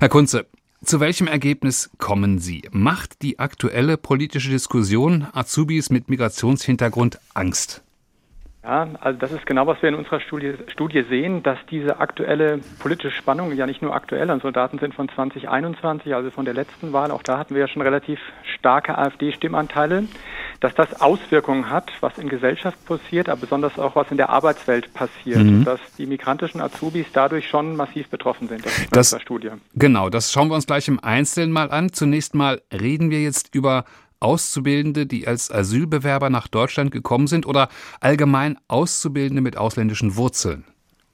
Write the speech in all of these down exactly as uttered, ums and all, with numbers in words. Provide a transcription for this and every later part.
Herr Kunze, zu welchem Ergebnis kommen Sie? Macht die aktuelle politische Diskussion Azubis mit Migrationshintergrund Angst? Ja, also das ist genau, was wir in unserer Studie, Studie sehen, dass diese aktuelle politische Spannung ja nicht nur aktuell, unsere Daten sind von zwanzig einundzwanzig, also von der letzten Wahl, auch da hatten wir ja schon relativ starke AfD-Stimmanteile, dass das Auswirkungen hat, was in Gesellschaft passiert, aber besonders auch, was in der Arbeitswelt passiert, mhm. dass die migrantischen Azubis dadurch schon massiv betroffen sind. Das ist in unserer Studie. Genau, das schauen wir uns gleich im Einzelnen mal an. Zunächst mal reden wir jetzt über Auszubildende, die als Asylbewerber nach Deutschland gekommen sind oder allgemein Auszubildende mit ausländischen Wurzeln?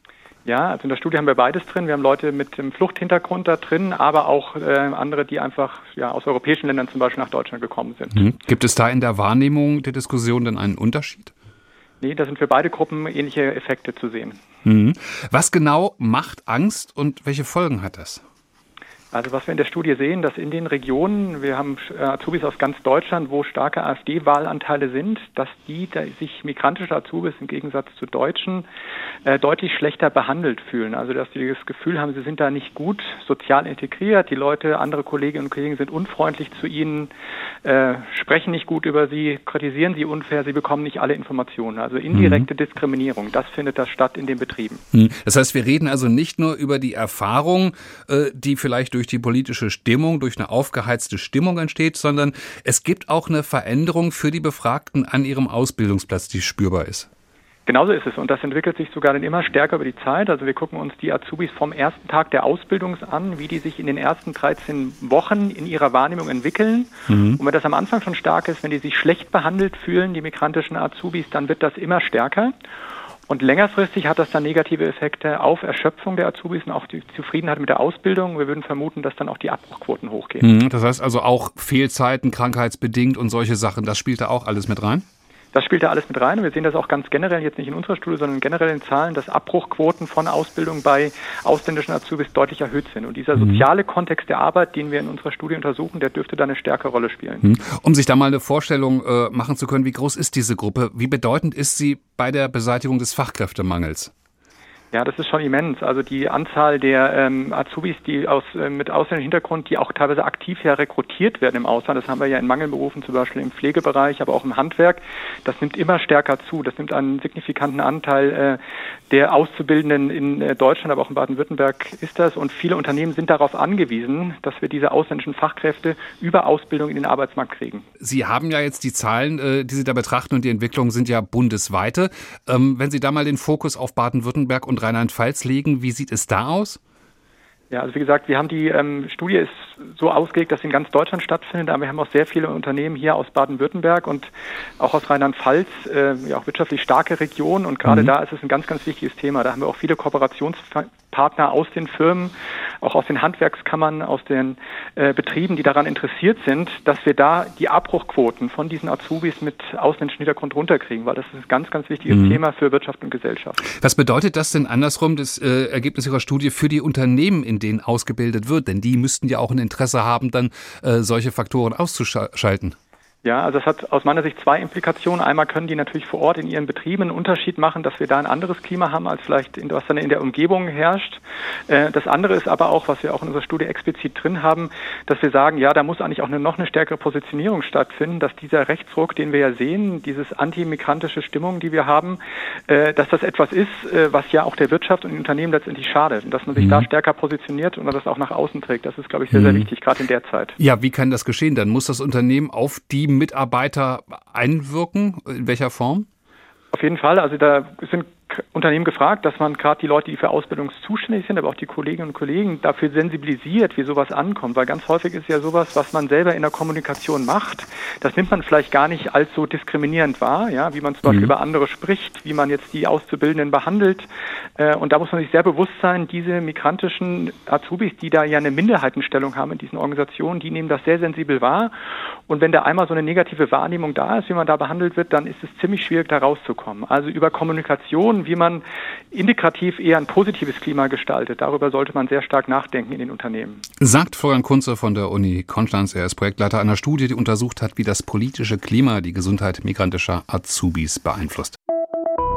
Ja, also in der Studie haben wir beides drin. Wir haben Leute mit dem Fluchthintergrund da drin, aber auch äh, andere, die einfach ja, aus europäischen Ländern zum Beispiel nach Deutschland gekommen sind. Mhm. Gibt es da in der Wahrnehmung der Diskussion denn einen Unterschied? Nee, da sind für beide Gruppen ähnliche Effekte zu sehen. Mhm. Was genau macht Angst und welche Folgen hat das? Also was wir in der Studie sehen, dass in den Regionen, wir haben Azubis aus ganz Deutschland, wo starke AfD-Wahlanteile sind, dass die da sich migrantische Azubis im Gegensatz zu Deutschen äh, deutlich schlechter behandelt fühlen. Also dass sie das Gefühl haben, sie sind da nicht gut sozial integriert. Die Leute, andere Kolleginnen und Kollegen sind unfreundlich zu ihnen, äh, sprechen nicht gut über sie, kritisieren sie unfair, sie bekommen nicht alle Informationen. Also indirekte mhm. Diskriminierung, das findet da statt in den Betrieben. Das heißt, wir reden also nicht nur über die Erfahrung, äh, die vielleicht durch die politische Stimmung, durch eine aufgeheizte Stimmung entsteht, sondern es gibt auch eine Veränderung für die Befragten an ihrem Ausbildungsplatz, die spürbar ist. Genauso ist es und das entwickelt sich sogar dann immer stärker über die Zeit. Also wir gucken uns die Azubis vom ersten Tag der Ausbildung an, wie die sich in den ersten dreizehn Wochen in ihrer Wahrnehmung entwickeln. Mhm. Und wenn das am Anfang schon stark ist, wenn die sich schlecht behandelt fühlen, die migrantischen Azubis, dann wird das immer stärker. Und längerfristig hat das dann negative Effekte auf Erschöpfung der Azubis und auch die Zufriedenheit mit der Ausbildung. Wir würden vermuten, dass dann auch die Abbruchquoten hochgehen. Das heißt also auch Fehlzeiten, krankheitsbedingt und solche Sachen, das spielt da auch alles mit rein? Das spielt da alles mit rein und wir sehen das auch ganz generell, jetzt nicht in unserer Studie, sondern generell in Zahlen, dass Abbruchquoten von Ausbildung bei ausländischen Azubis deutlich erhöht sind. Und dieser soziale Kontext der Arbeit, den wir in unserer Studie untersuchen, der dürfte da eine stärkere Rolle spielen. Um sich da mal eine Vorstellung äh, machen zu können, wie groß ist diese Gruppe? Wie bedeutend ist sie bei der Beseitigung des Fachkräftemangels? Ja, das ist schon immens. Also die Anzahl der ähm, Azubis, die aus äh, mit ausländischem Hintergrund, die auch teilweise aktiv ja rekrutiert werden im Ausland, das haben wir ja in Mangelberufen, zum Beispiel im Pflegebereich, aber auch im Handwerk, das nimmt immer stärker zu. Das nimmt einen signifikanten Anteil äh, der Auszubildenden in äh, Deutschland, aber auch in Baden-Württemberg ist das. Und viele Unternehmen sind darauf angewiesen, dass wir diese ausländischen Fachkräfte über Ausbildung in den Arbeitsmarkt kriegen. Sie haben ja jetzt die Zahlen, äh, die Sie da betrachten und die Entwicklungen sind ja bundesweite. Ähm, wenn Sie da mal den Fokus auf Baden-Württemberg und Rheinland-Pfalz legen, wie sieht es da aus? Ja, also wie gesagt, wir haben die ähm, Studie ist so ausgelegt, dass sie in ganz Deutschland stattfindet, aber wir haben auch sehr viele Unternehmen hier aus Baden-Württemberg und auch aus Rheinland-Pfalz, äh, ja auch wirtschaftlich starke Regionen und gerade mhm. da ist es ein ganz, ganz wichtiges Thema. Da haben wir auch viele Kooperationspartner aus den Firmen, auch aus den Handwerkskammern, aus den äh, Betrieben, die daran interessiert sind, dass wir da die Abbruchquoten von diesen Azubis mit ausländischem Hintergrund runterkriegen, weil das ist ein ganz, ganz wichtiges mhm. Thema für Wirtschaft und Gesellschaft. Was bedeutet das denn andersrum, das äh, Ergebnis Ihrer Studie, für die Unternehmen, in denen ausgebildet wird? Denn die müssten ja auch ein Interesse haben, dann äh, solche Faktoren auszuschalten. Ja, also es hat aus meiner Sicht zwei Implikationen. Einmal können die natürlich vor Ort in ihren Betrieben einen Unterschied machen, dass wir da ein anderes Klima haben, als vielleicht in, was dann in der Umgebung herrscht. Äh, das andere ist aber auch, was wir auch in unserer Studie explizit drin haben, dass wir sagen, ja, da muss eigentlich auch eine noch eine stärkere Positionierung stattfinden, dass dieser Rechtsruck, den wir ja sehen, dieses antimigrantische Stimmung, die wir haben, äh, dass das etwas ist, äh, was ja auch der Wirtschaft und den Unternehmen letztendlich schadet. Und dass man sich mhm. da stärker positioniert und das auch nach außen trägt. Das ist, glaube ich, sehr, sehr wichtig, gerade in der Zeit. Ja, wie kann das geschehen? Dann muss das Unternehmen auf die Mitarbeiter einwirken? In welcher Form? Auf jeden Fall. Also da sind Unternehmen gefragt, dass man gerade die Leute, die für Ausbildung zuständig sind, aber auch die Kolleginnen und Kollegen dafür sensibilisiert, wie sowas ankommt. Weil ganz häufig ist ja sowas, was man selber in der Kommunikation macht, das nimmt man vielleicht gar nicht als so diskriminierend wahr, ja, wie man zum Beispiel mhm. über andere spricht, wie man jetzt die Auszubildenden behandelt. Und da muss man sich sehr bewusst sein, diese migrantischen Azubis, die da ja eine Minderheitenstellung haben in diesen Organisationen, die nehmen das sehr sensibel wahr. Und wenn da einmal so eine negative Wahrnehmung da ist, wie man da behandelt wird, dann ist es ziemlich schwierig, da rauszukommen. Also über Kommunikation, wie man integrativ eher ein positives Klima gestaltet. Darüber sollte man sehr stark nachdenken in den Unternehmen. Sagt Florian Kunze von der Uni Konstanz. Er ist Projektleiter einer Studie, die untersucht hat, wie das politische Klima die Gesundheit migrantischer Azubis beeinflusst.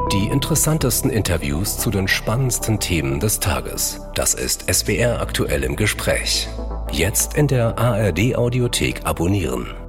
Die interessantesten Interviews zu den spannendsten Themen des Tages. Das ist S W R aktuell im Gespräch. Jetzt in der A R D Audiothek abonnieren.